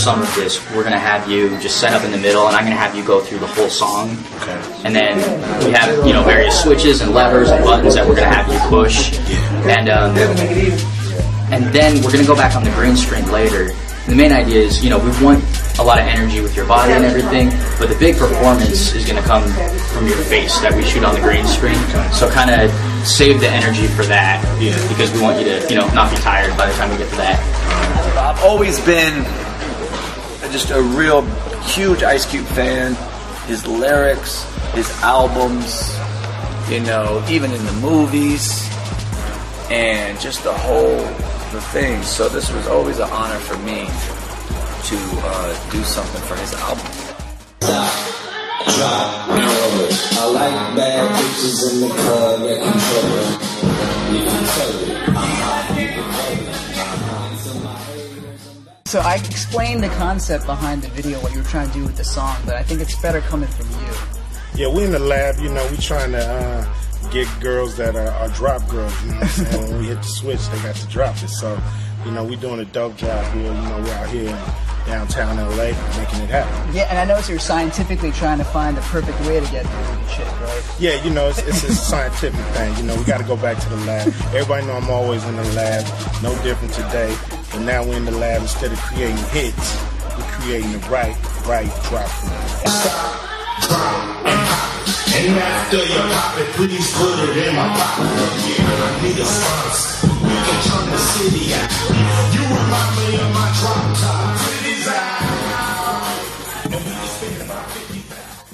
some of this, we're going to have you just set up in the middle, and I'm going to have you go through the whole song. Okay. And then we have, various switches and levers and buttons that we're going to have you push. And then we're going to go back on the green screen later. And the main idea is, we want a lot of energy with your body and everything, but the big performance is going to come from your face that we shoot on the green screen. So kind of save the energy for that, because we want you to, not be tired by the time we get to that. I've always been just a real huge Ice Cube fan. His lyrics, his albums, even in the movies, and just the thing. So this was always an honor for me to do something for his album. I like bad bitches in the club that control. So I explained the concept behind the video, what you were trying to do with the song, but I think it's better coming from you. Yeah, we in the lab, we trying to get girls that are drop girls, what I'm saying? When we hit the switch, they got to drop it. So, we doing a dope job here, we're out here in downtown LA making it happen. Yeah, and I noticed you're scientifically trying to find the perfect way to get through the shit, right? Yeah, it's a scientific thing. We got to go back to the lab. Everybody know I'm always in the lab, no different today. But now we're in the lab, instead of creating hits, we're creating the right drop. And after you pop it, please put it in my pocket. Yeah, I need a sponsor. We can turn the city out. You remind me of my drop top. City's out. And we can spend about 50,000.